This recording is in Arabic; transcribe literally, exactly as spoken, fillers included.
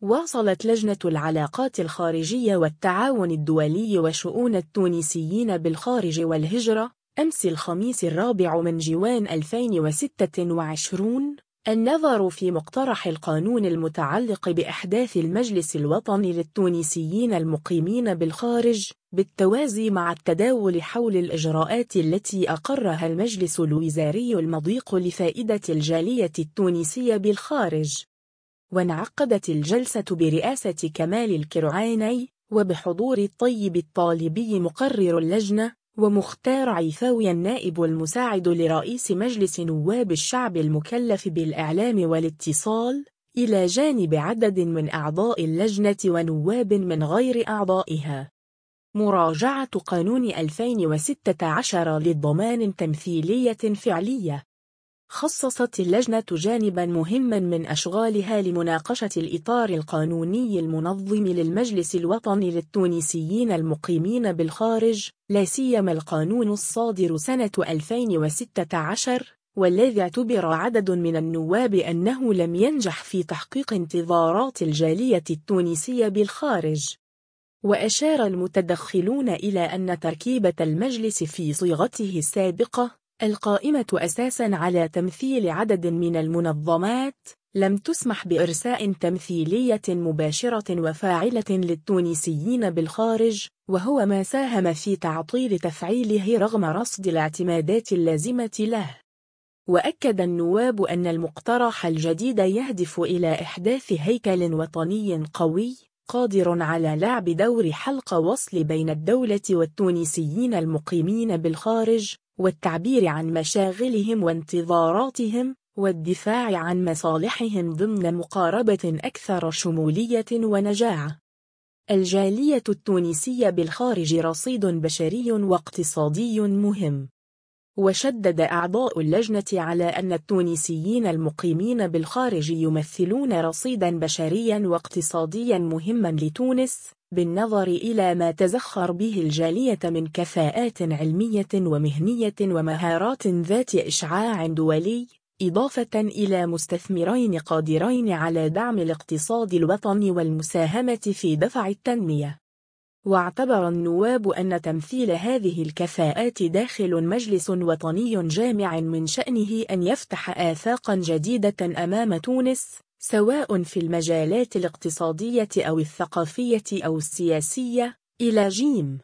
واصلت لجنة العلاقات الخارجية والتعاون الدولي وشؤون التونسيين بالخارج والهجرة أمس الخميس الرابع من جوان ألفين وستة وعشرين النظر في مقترح القانون المتعلق بإحداث المجلس الوطني للتونسيين المقيمين بالخارج بالتوازي مع التداول حول الإجراءات التي أقرها المجلس الوزاري المضيق لفائدة الجالية التونسية بالخارج. وانعقدت الجلسة برئاسة كمال الكرعاني وبحضور الطيب الطالبي مقرر اللجنة ومختار عيفاوي النائب المساعد لرئيس مجلس نواب الشعب المكلف بالإعلام والاتصال، إلى جانب عدد من أعضاء اللجنة ونواب من غير أعضائها. مراجعة قانون ألفين وستة عشر للضمان تمثيلية فعلية. خصصت اللجنة جانباً مهماً من أشغالها لمناقشة الإطار القانوني المنظم للمجلس الوطني للتونسيين المقيمين بالخارج، لا سيما القانون الصادر سنة ألفين وستة عشر، والذي اعتبر عدد من النواب أنه لم ينجح في تحقيق انتظارات الجالية التونسية بالخارج. وأشار المتدخلون إلى أن تركيبة المجلس في صيغته السابقة القائمة أساساً على تمثيل عدد من المنظمات لم تسمح بإرساء تمثيلية مباشرة وفاعلة للتونسيين بالخارج، وهو ما ساهم في تعطيل تفعيله رغم رصد الاعتمادات اللازمة له. وأكد النواب أن المقترح الجديد يهدف إلى إحداث هيكل وطني قوي قادر على لعب دور حلقة وصل بين الدولة والتونسيين المقيمين بالخارج، والتعبير عن مشاغلهم وانتظاراتهم، والدفاع عن مصالحهم ضمن مقاربة أكثر شمولية ونجاعة. الجالية التونسية بالخارج رصيد بشري واقتصادي مهم. وشدد أعضاء اللجنة على أن التونسيين المقيمين بالخارج يمثلون رصيداً بشرياً واقتصادياً مهماً لتونس، بالنظر إلى ما تزخر به الجالية من كفاءات علمية ومهنية ومهارات ذات إشعاع دولي، إضافة إلى مستثمرين قادرين على دعم الاقتصاد الوطني والمساهمة في دفع التنمية. واعتبر النواب أن تمثيل هذه الكفاءات داخل مجلس وطني جامع من شأنه أن يفتح آفاقا جديدة أمام تونس، سواء في المجالات الاقتصادية أو الثقافية أو السياسية. إلى جيم